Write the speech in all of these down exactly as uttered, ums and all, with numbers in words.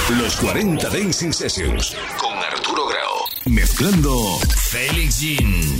Los cuarenta Dancing Sessions con Arturo Grau. Mezclando Felix Jean.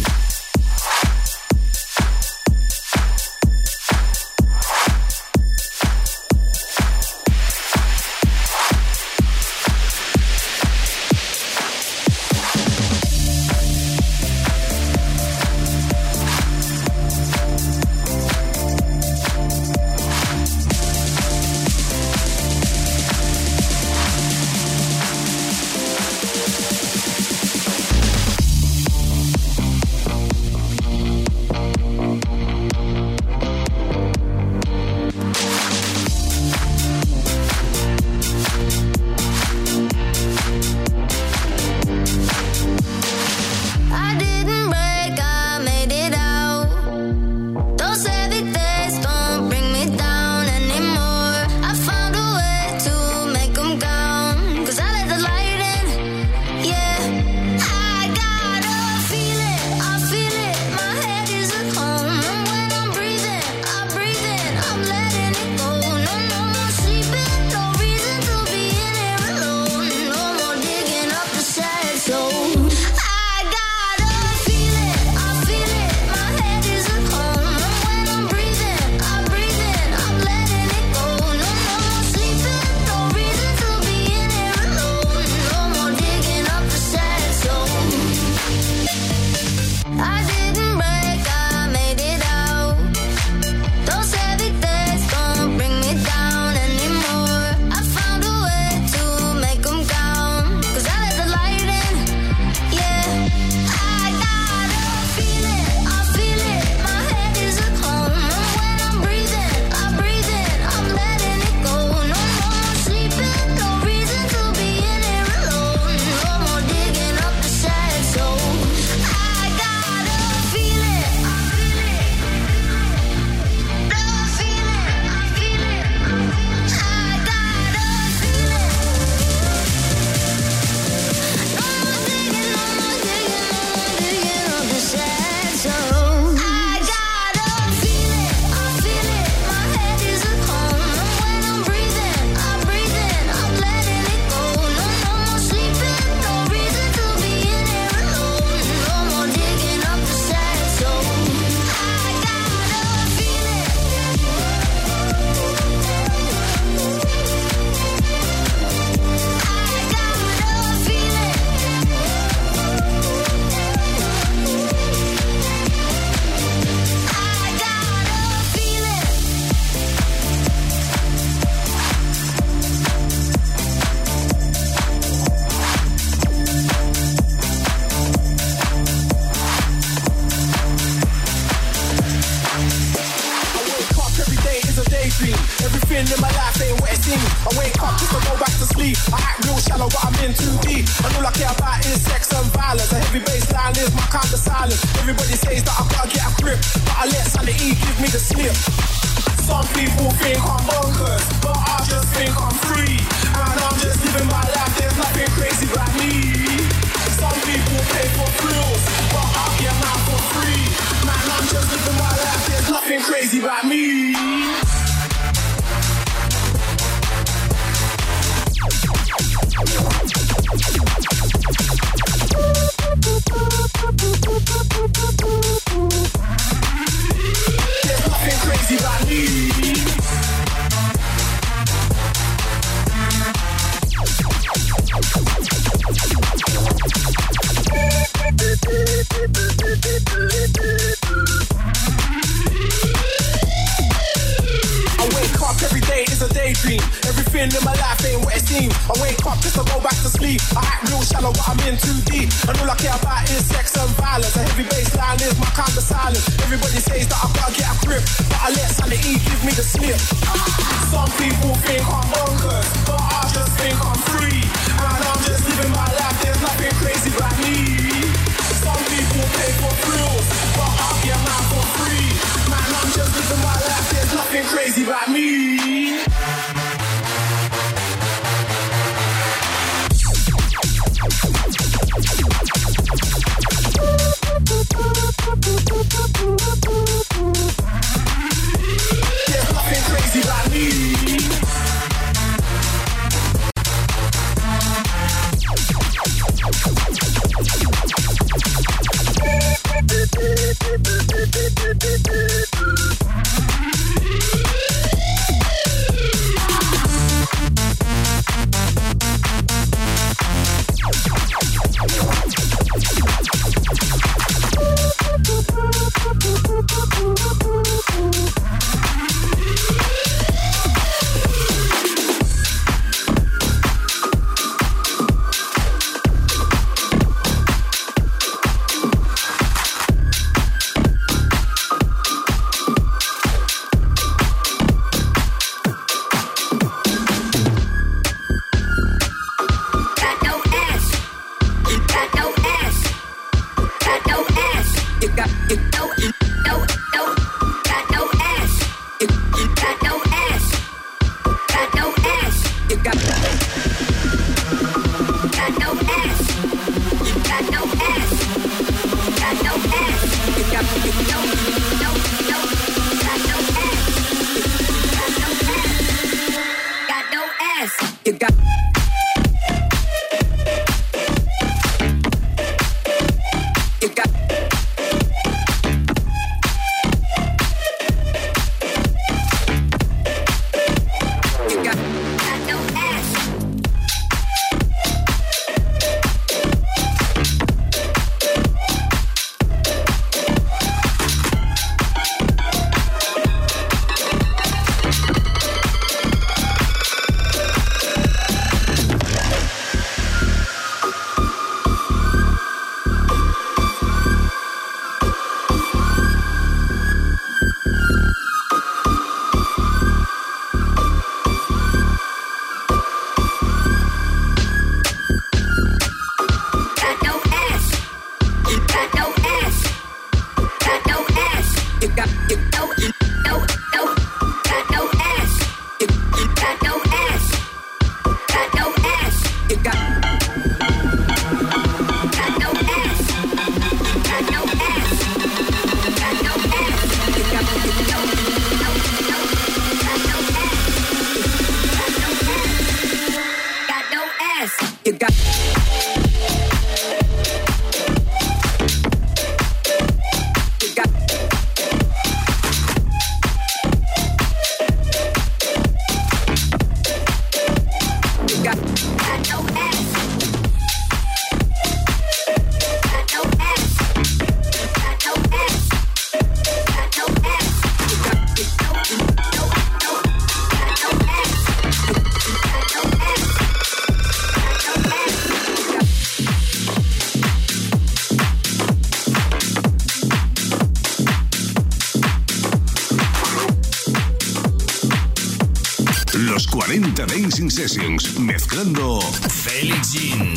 cuarenta Dancing Sessions, mezclando Felix Jean.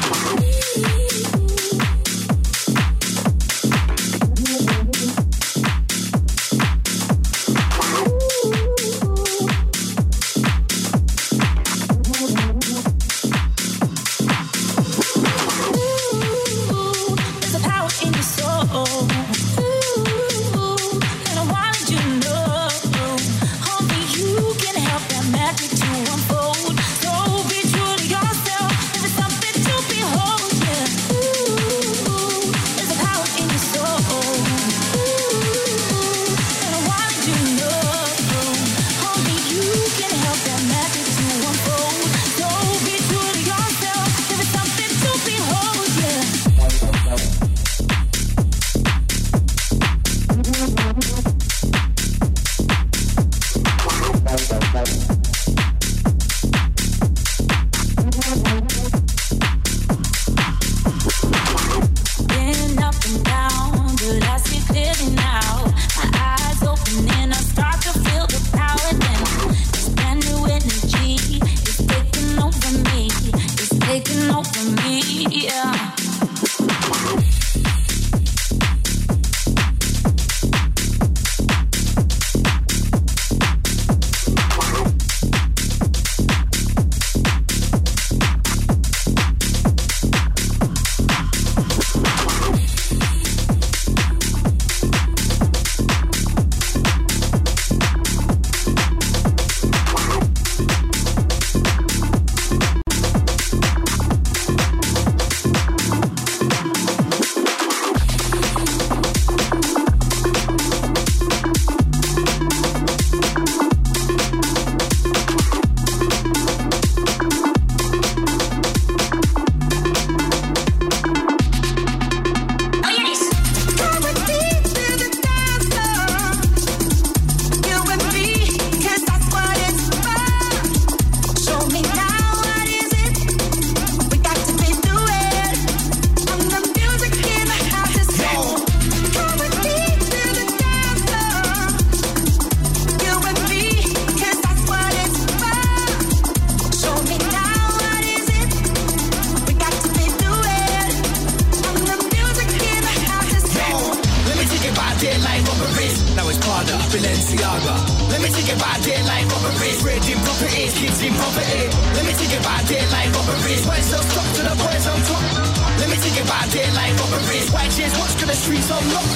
Magic to unfold. So be true to yourself. If it's something to behold, yeah. about daylight robberies. White chairs, watch the streets on lock.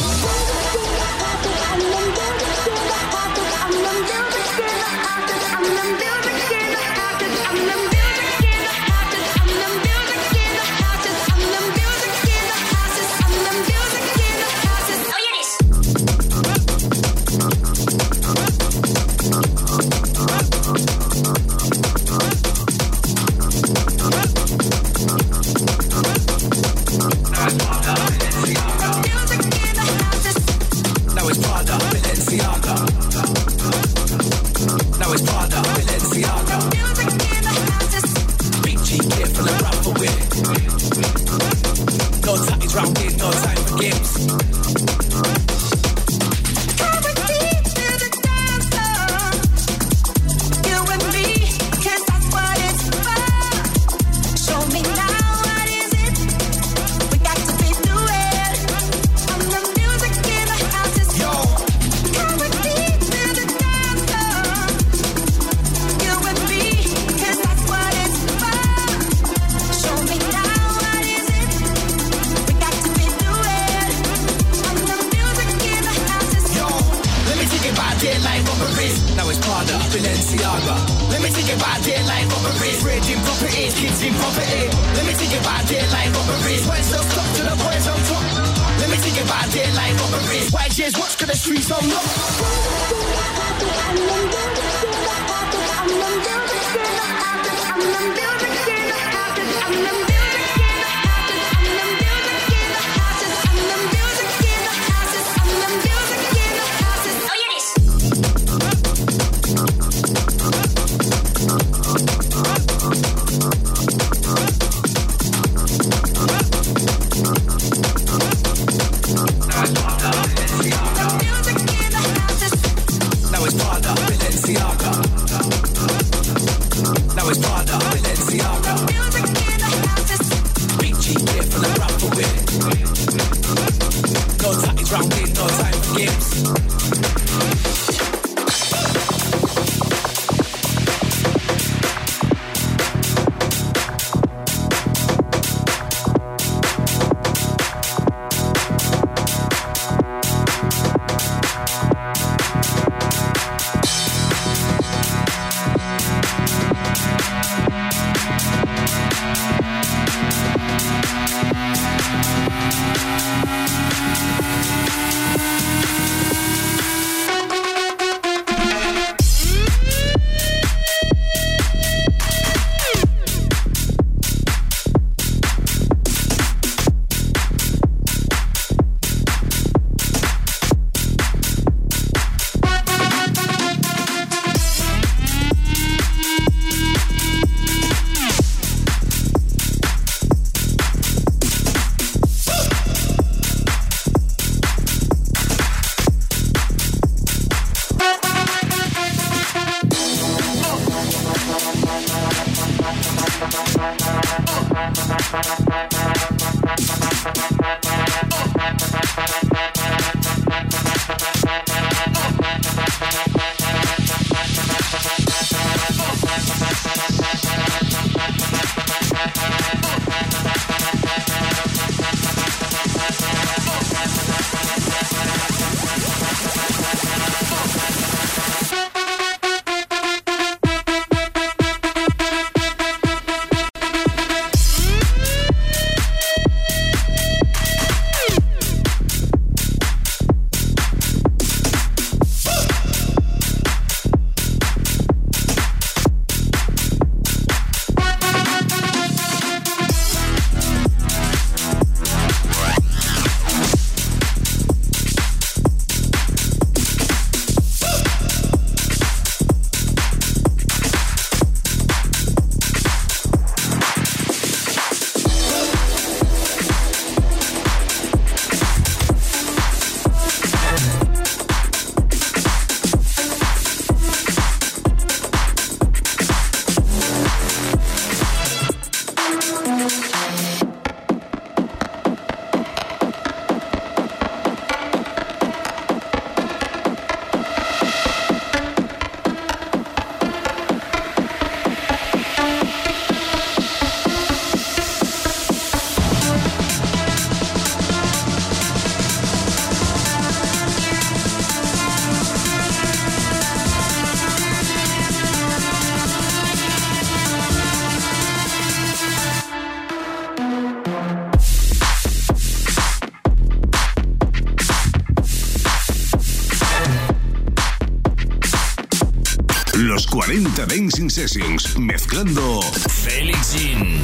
cuarenta Dancing Sessions, mezclando Felix Jean.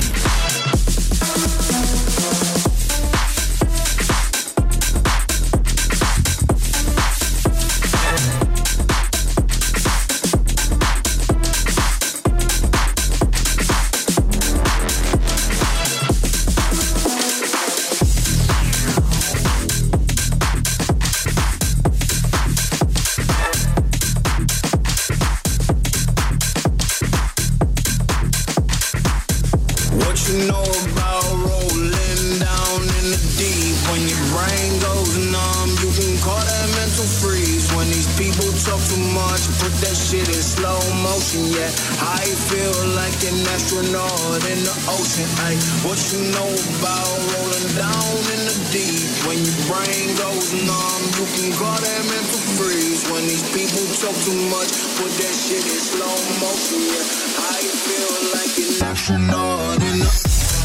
What you know about rolling down in the deep? When your brain goes numb, you can call that mental freeze. When these people talk too much, put that shit in slow motion. Yeah, I feel like an astronaut in the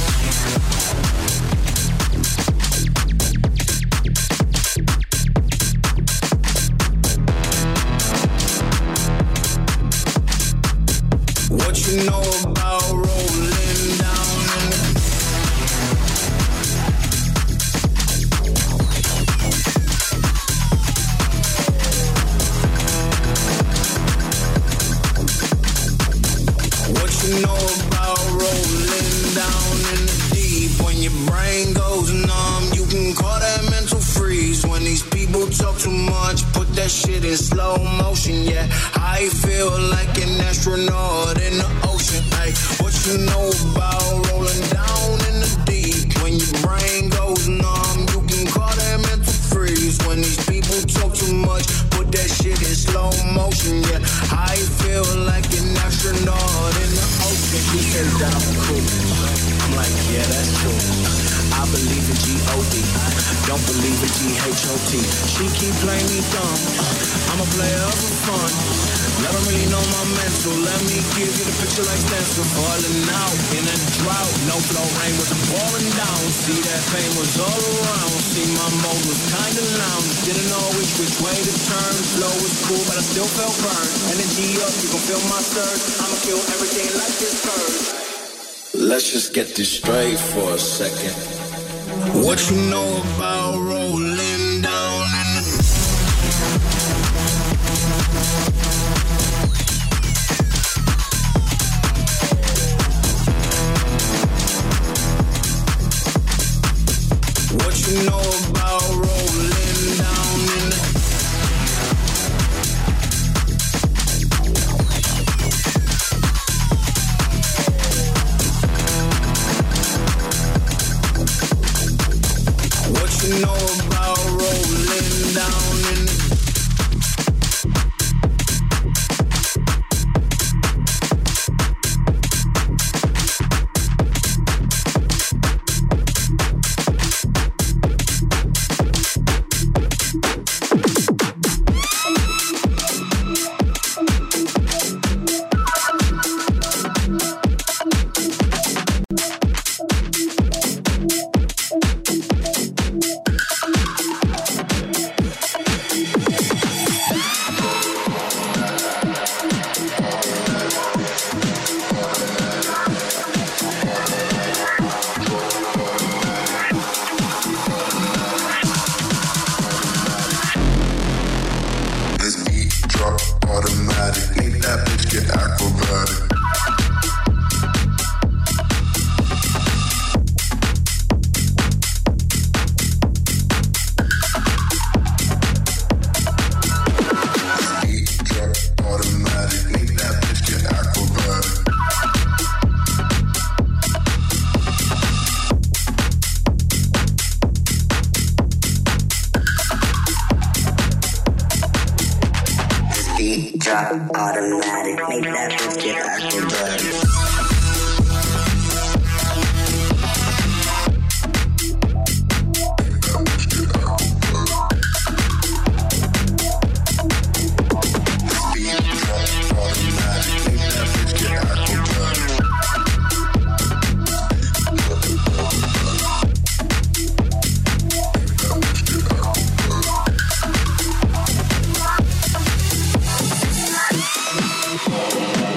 What you know about rolling down in the What you know about rolling down in the deep? When your brain goes numb, you can call that mental freeze. When these people talk too much, put that shit in slow motion. Yeah, I feel like an astronaut in the ocean. Ay, what you know about rolling down in the deep? When your brain goes numb, you can call that mental freeze. When these people talk too much, put that shit in slow motion. Yeah, I feel like an astronaut in the ocean. He said that I'm cool. I'm like, yeah, that's true. I believe in G O D, don't believe in G H O T. She keep playing me dumb, I'm a player for fun. Let her really know my mental. Let me give you the picture like stencil. Falling out in a drought, no flow rain was pouring down. See that pain was all around. See my mode was kinda lounge. Didn't know which which way to turn. Flow was cool, but I still felt burned. Energy up, you gon' feel my surge. I'ma kill everything like this purge. Let's just get this straight for a second. What you know about rolling down in the What you know about rolling down in the What you know about rolling down in the automatic, make that bitch get acrobatic. We'll be right back.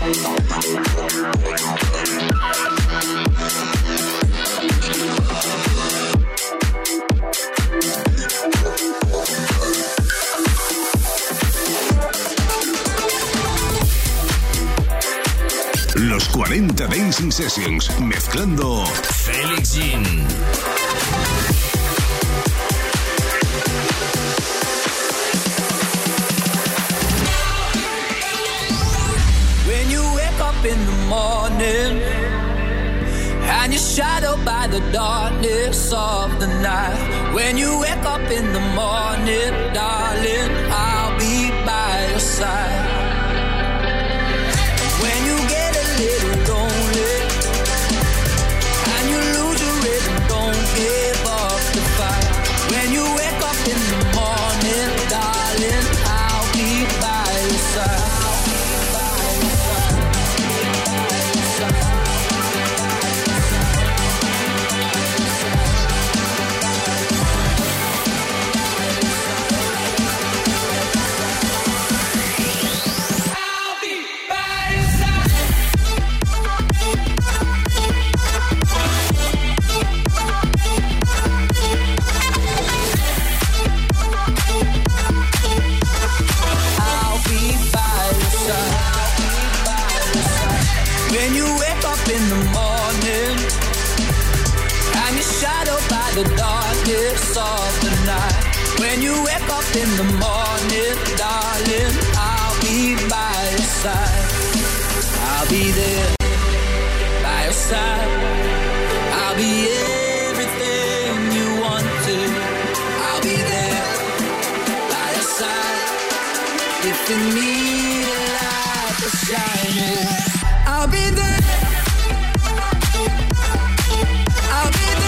Los cuarenta Dancing Sessions, mezclando Felix Jean. When you wake up in the morning and you're shadowed by the darkness of the night. When you wake up in the morning, darling, I'll be by your side. When you get a little lonely and you lose your rhythm, don't give up the fight. When you wake up in the morning, darling, I'll be by your side. The darkness of the night. When you wake up in the morning, darling, I'll be by your side. I'll be there by your side. I'll be everything you wanted. I'll be there by your side. If you need a light to shine in, I'll be there. I'll be there.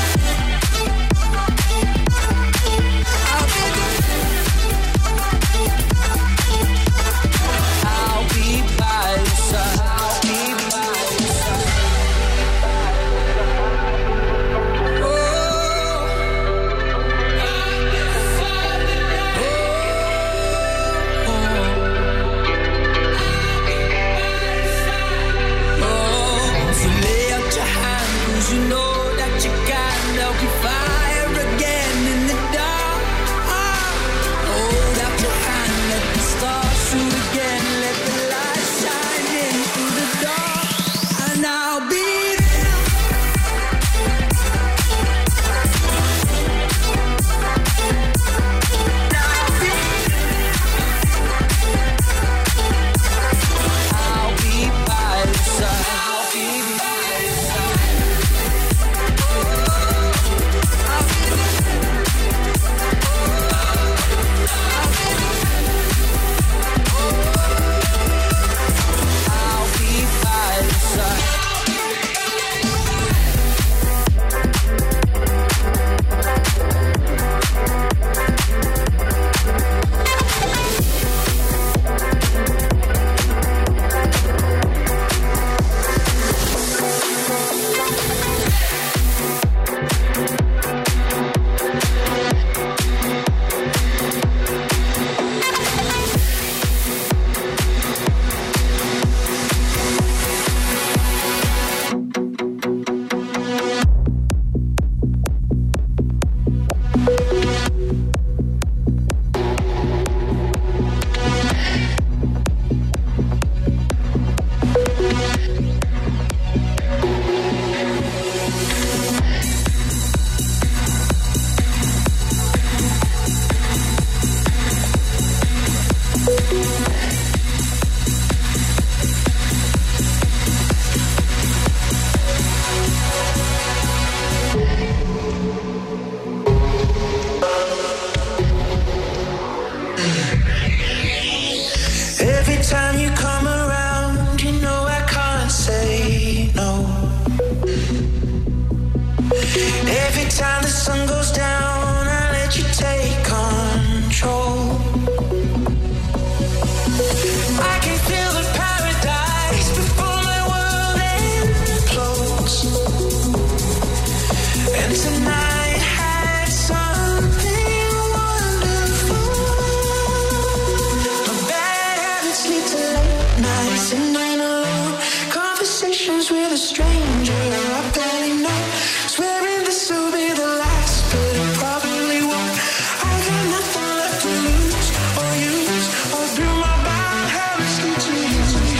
a stranger. I barely know. Swearing this will be the last, but it probably won't. I got nothing left to lose or use. Or do my bad habits lead to you?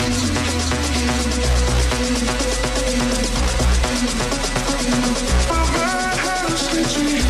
My bad habits lead to you.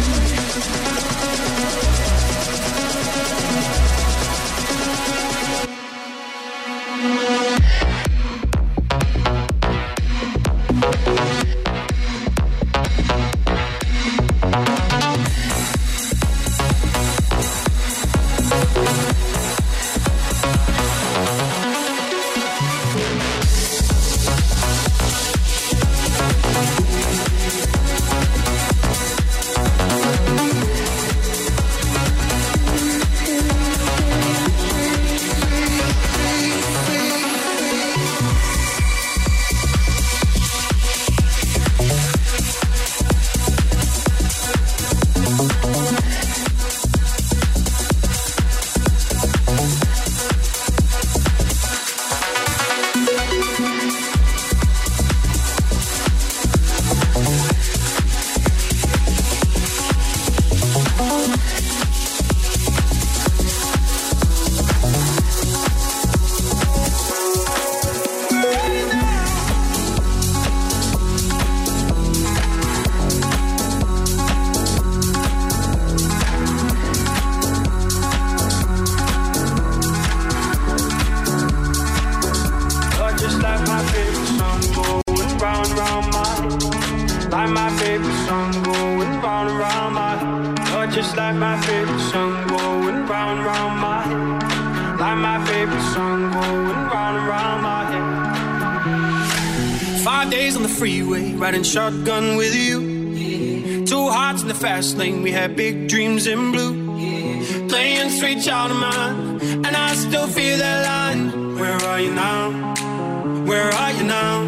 Riding shotgun with you, yeah. Two hearts in the fast lane. We had big dreams in blue, yeah. Playing sweet child of mine, and I still feel that line. Where are you now? Where are you now?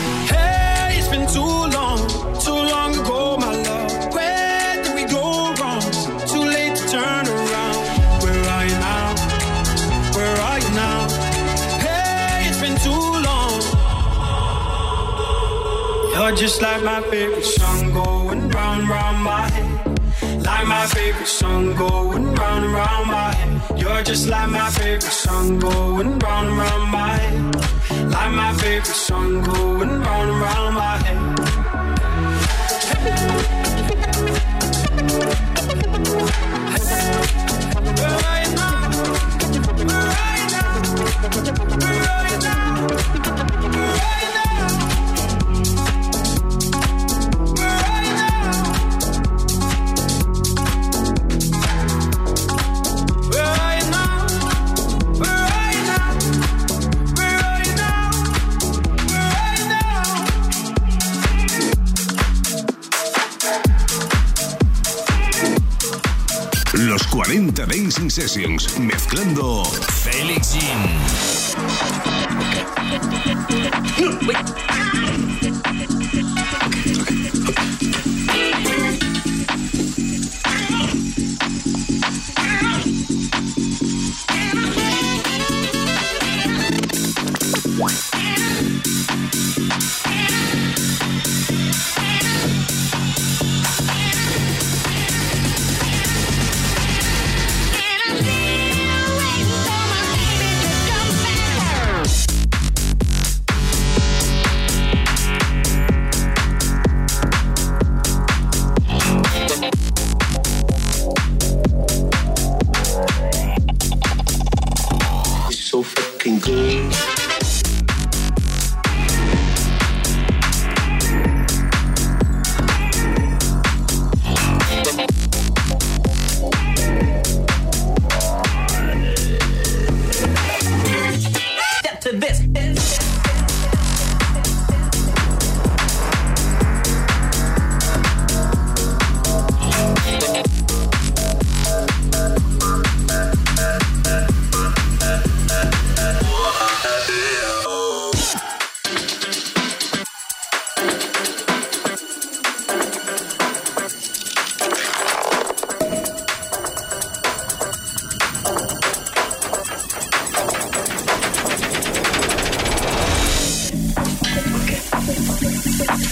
Hey, it's been too long, too long ago, my love. Where did we go wrong? Too late to turn around. Where are you now? Where are you now? Hey, it's been too long. You're just like my favorite song going round, round my head. Like my favorite song going round and round my head. You're just like my favorite song going round and round my head. Like my favorite song going round and round my head. Where are you now? Where are you now? Where are you now? Where are you now? Los cuarenta Dancing Sessions, mezclando Felix Jean.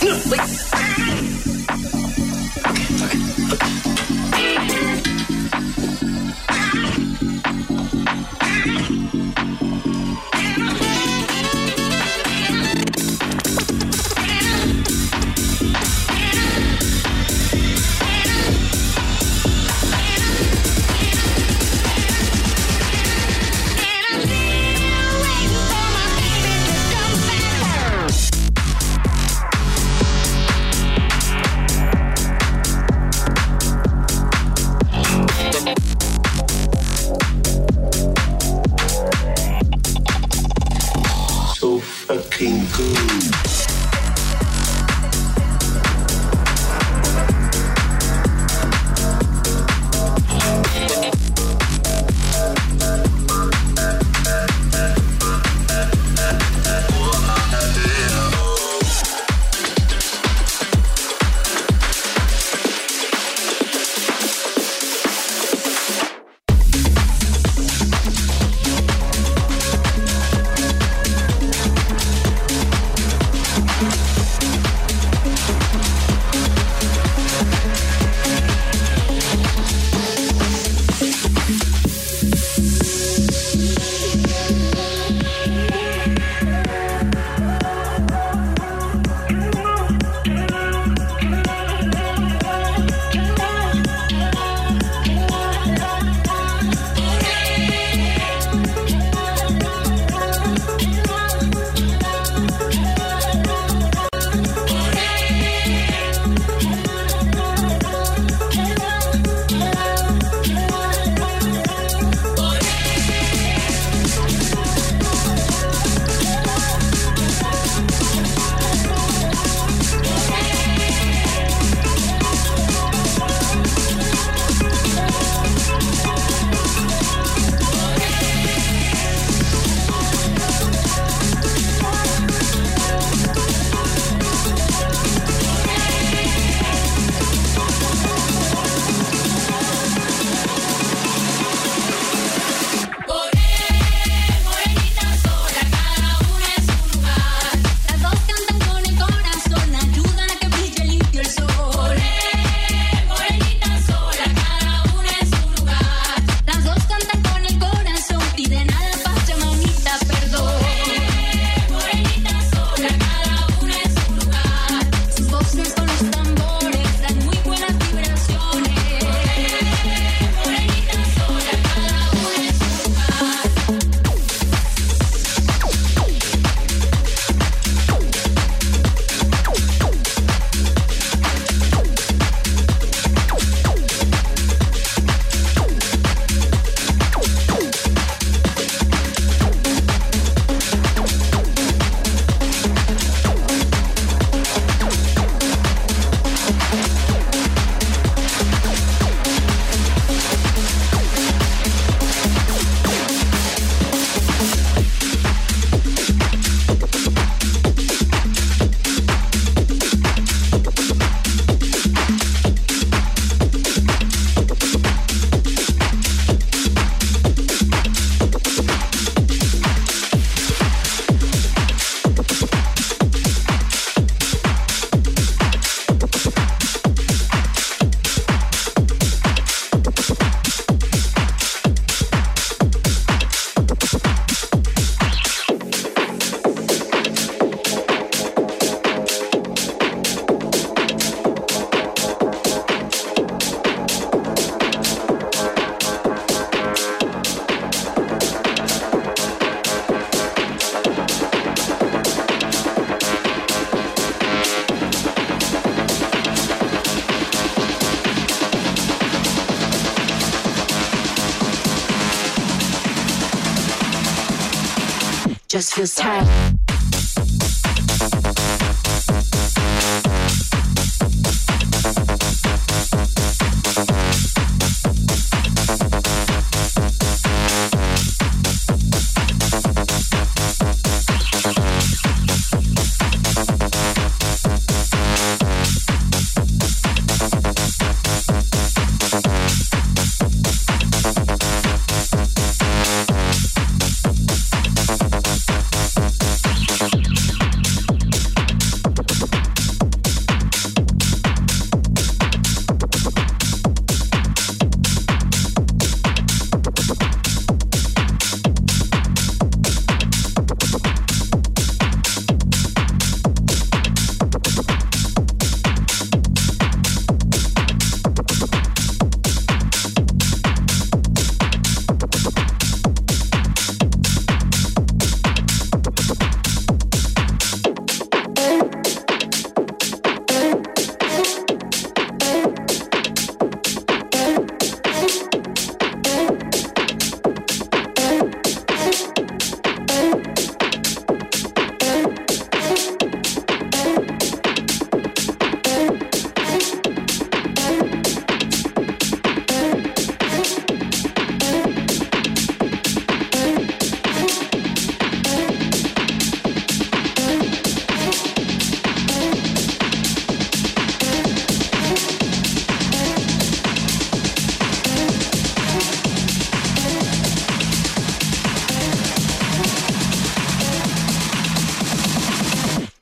just feels tired.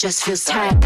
just feels tight.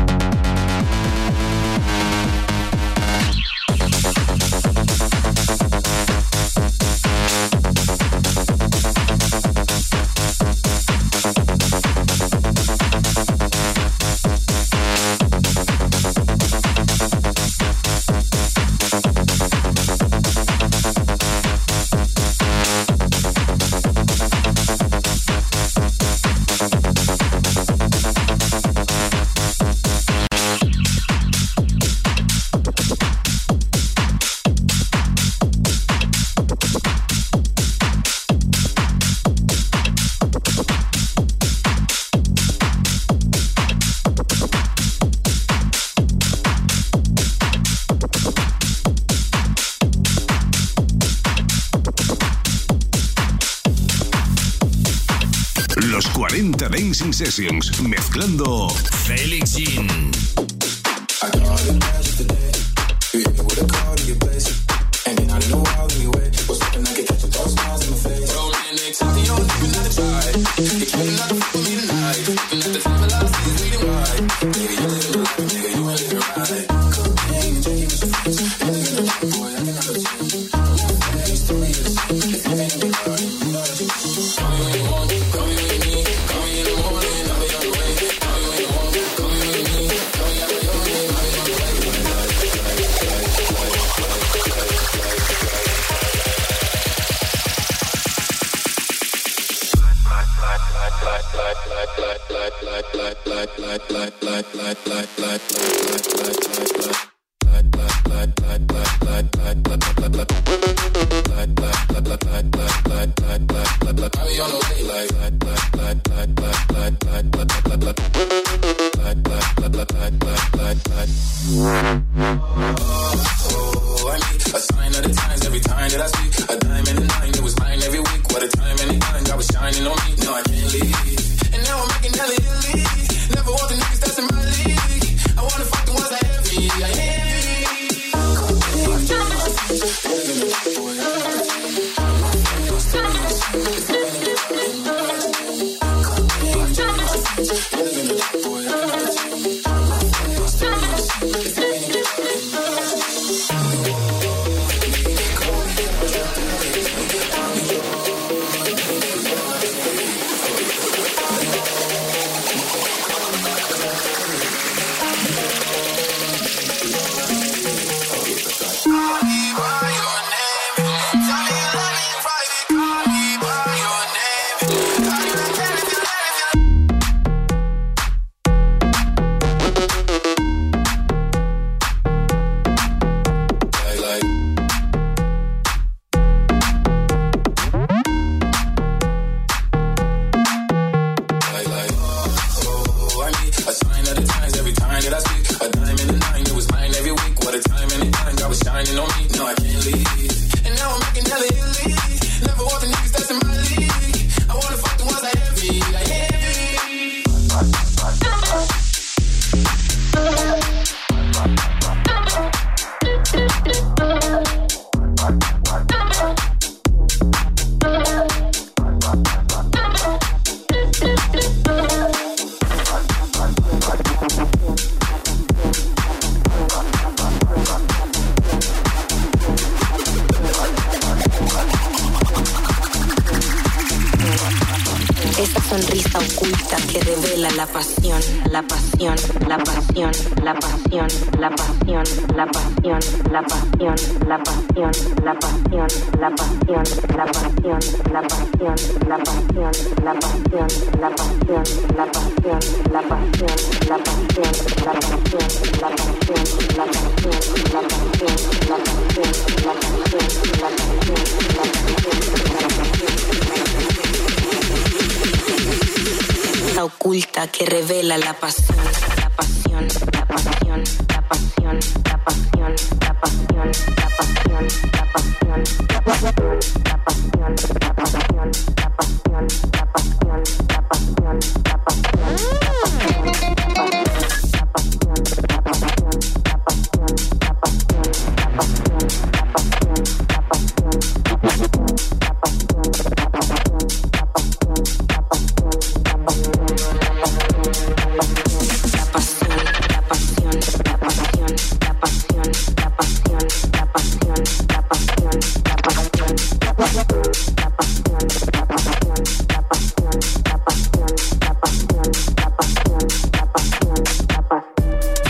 cuarenta Dancing Sessions, mezclando Felix Jean. Oculta que revela la pasión, la pasión, la pasión, la pasión, la pasión, la pasión, la pasión, la pasión, la pasión, la pasión, la pasión, la pasión, la pasión, la pasión, la pasión,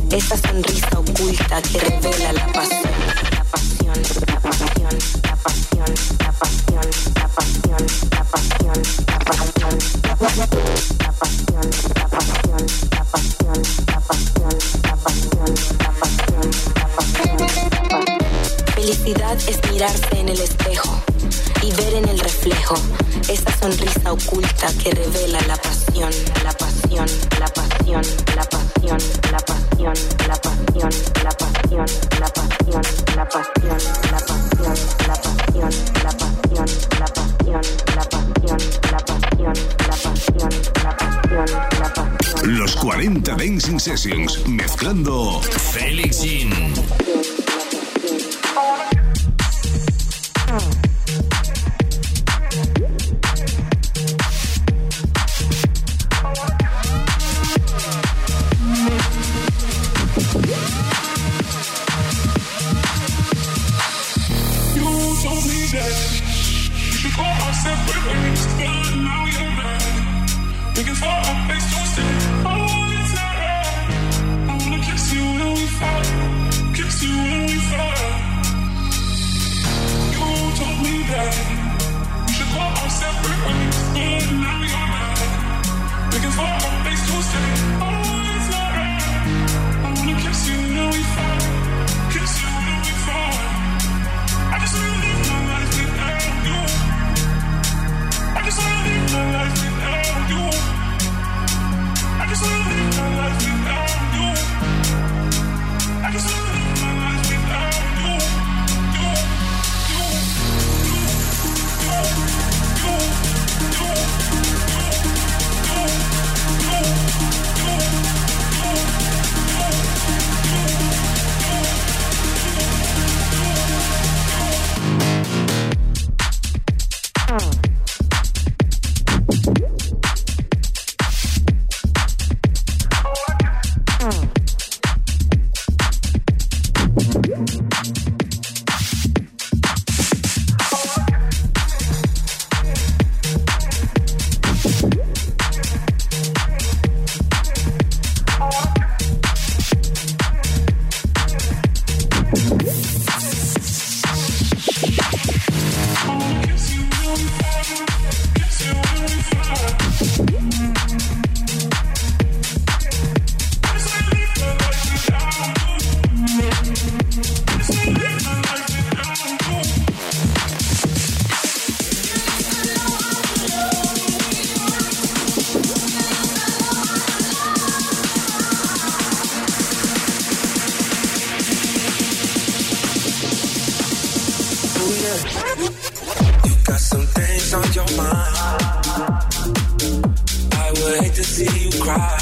esa sonrisa oculta que revela la pasión, la pasión, la pasión, la pasión, la pasión, la pasión, la pasión, la pasión, la pasión, la pasión, la pasión, la pasión, la pasión, la pasión, la pasión, la pasión. Felicidad es mirarse en el espejo y ver en el reflejo esa sonrisa oculta que revela la pasión, la pasión, la pasión, la pasión, la pasión, la pasión, la pasión, la pasión, la pasión, la pasión, la pasión, la pasión, la pasión, la pasión, la pasión, la pasión, la pasión, la pasión. Los cuarenta Dancing Sessions mezclando Felix Jean. I just wanna You got some things on your mind. I would hate to see you cry.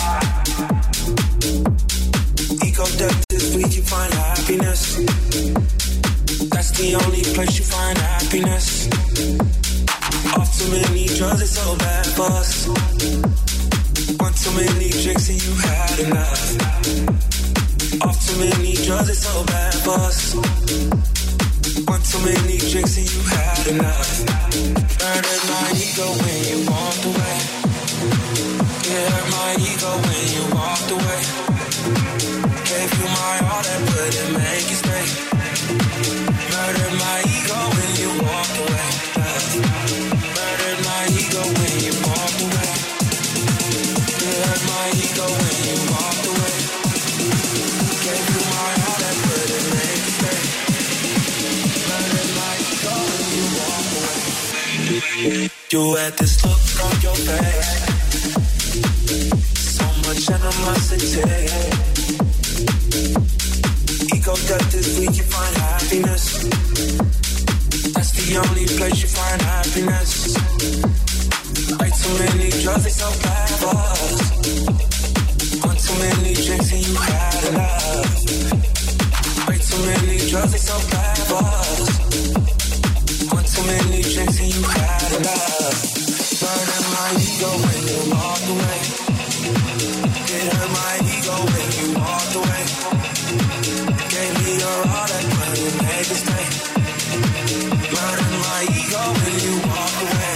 Ego death is where you find happiness. That's the only place you find happiness. Off too many drugs, it's so bad for us. One too many drinks and you had enough. Off too many drugs, it's so bad for us. One too many drinks and you had enough. Murdered my ego when you walked away. Yeah, hurt my ego when you walked away. Gave you my all and wouldn't make you stay. Murdered my ego when you walked away. Murdered my ego when you walked away. Yeah, hurt my ego when you walked away. Gave you my all and wouldn't make you stay. Murdered my ego when you walked away. You had this look on your face. So much animosity. Ego death is where you find happiness. That's the only place you find happiness. Way too many drugs, they so bad for us. One too many drinks and you had enough. Way too many drugs, they so bad for us. One too many drinks and you had enough. Burning my ego when you walked away. It hurt my ego when you walked away. Gave me your all that couldn't make it stay. Murdered my ego when you walk away.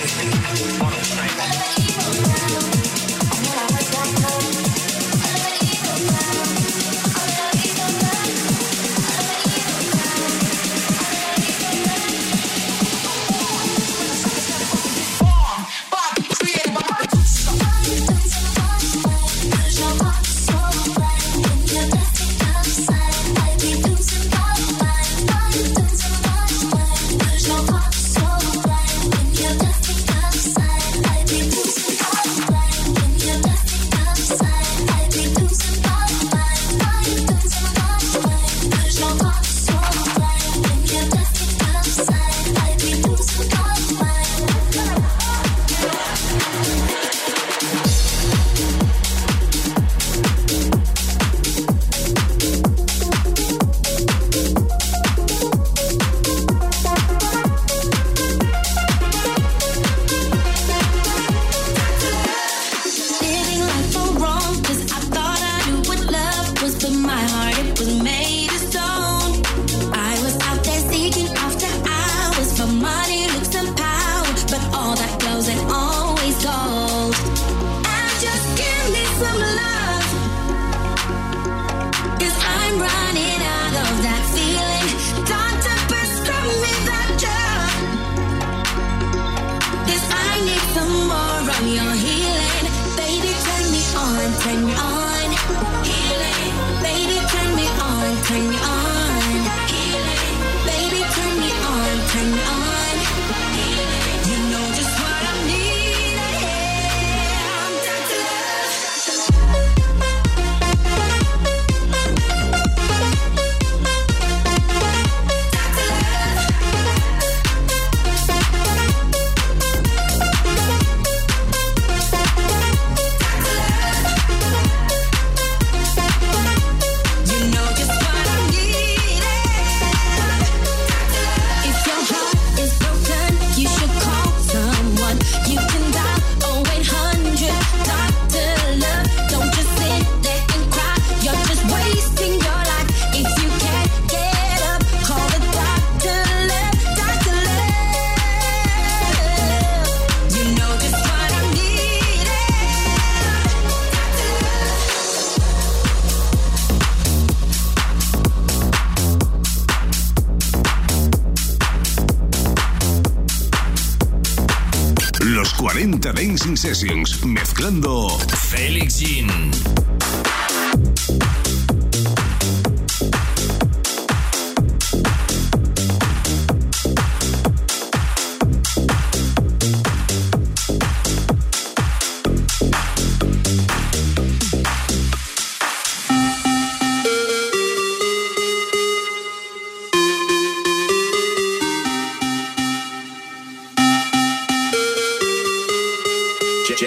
cuarenta Dancing Sessions, mezclando Felix Jean.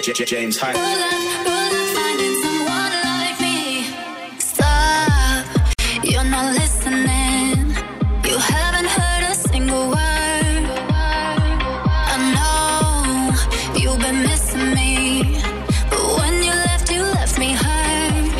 James Hype. Good luck, good luck finding someone like me. Stop, you're not listening. You haven't heard a single word. I know you've been missing me, but when you left, you left me hurt.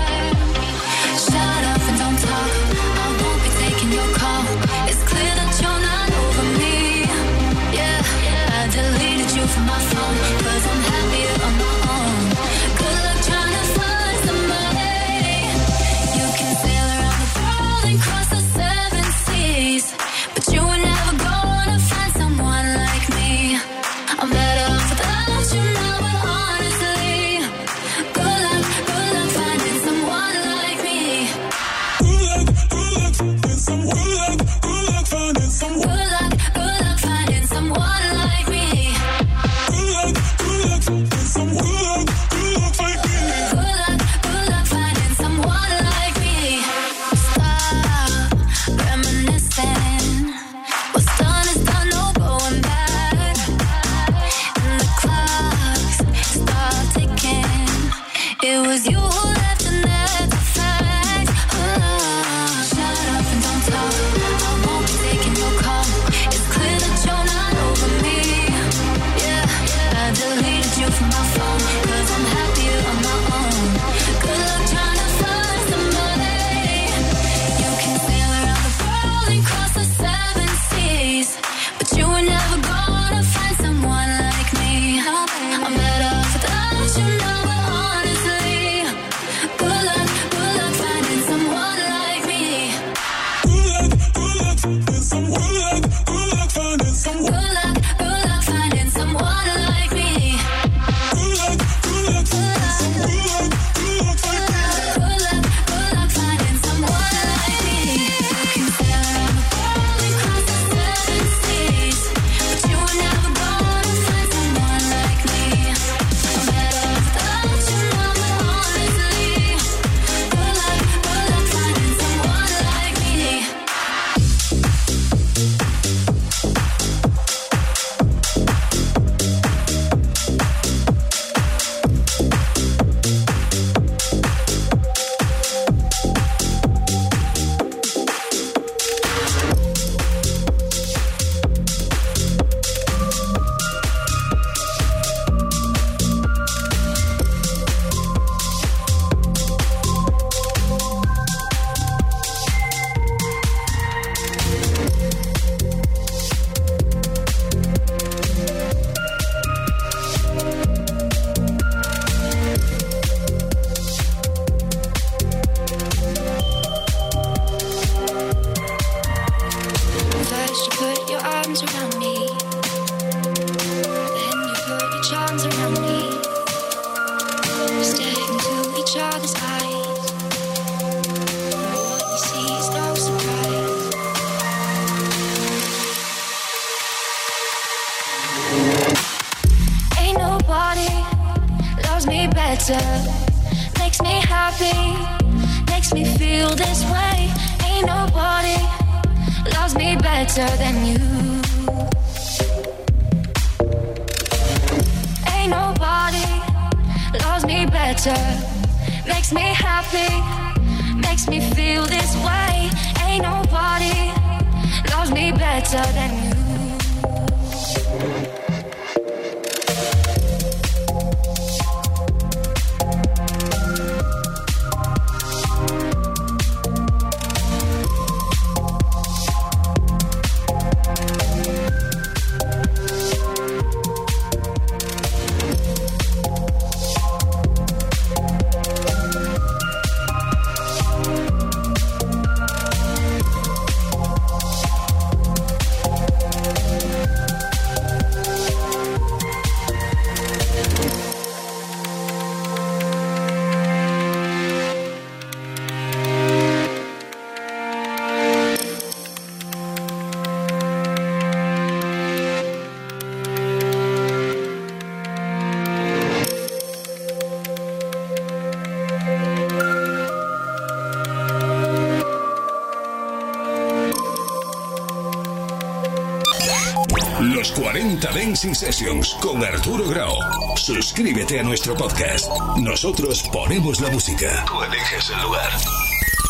Shut up and don't talk. I won't be taking your call. It's clear that you're not over me. Yeah, I deleted you from my phone, 'cause I'm happier on my own. Good luck trying to find somebody. You can sail around the world and cross the seven seas, but you were never gonna find someone like me. I'm better off without you now, but honestly, good luck, good luck finding someone like me. Good luck, good luck finding someone. Good luck, good luck finding someone. Good luck, good luck finding someone like me. Good luck, good luck finding someone. Good luck, good luck finding me. Good luck, good luck finding someone like me. Stop reminiscing. What's done is done, no going back. And the clocks start ticking. It was you who left, and that's a fact. Oh, shut up and don't talk. I won't be taking your call. It's clear that you're not over me. Yeah, I deleted you from my phone, 'cause I'm happier on my own. Good luck trying to find somebody. You can sail around the world and cross the seven seas, but you were never gonna find someone like me. I'm better off without you now, but honestly, good luck, good luck finding someone like me. Good luck, good luck finding someone. Good luck, good luck finding someone. Good luck, good luck finding someone like me. Good luck, good luck finding someone. Good luck, good luck finding me. Good luck, good luck finding someone like me. You can sail around the world and cross the seven seas, but you were never gonna find someone like me. I'm better off without you now, but honestly, good luck, good luck finding someone like me. First you put your arms around me, then you put your charms around me. Stare into each other's eyes. What you see is no surprise. Ain't nobody loves me better, makes me happy, makes me feel this way. Ain't nobody loves me better than you. Ain't nobody loves me better, makes me happy, makes me feel this way. Ain't nobody loves me better than you. cuarenta Dancing Sessions con Arturo Grau. Suscríbete a nuestro podcast. Nosotros ponemos la música. Tú eliges el lugar.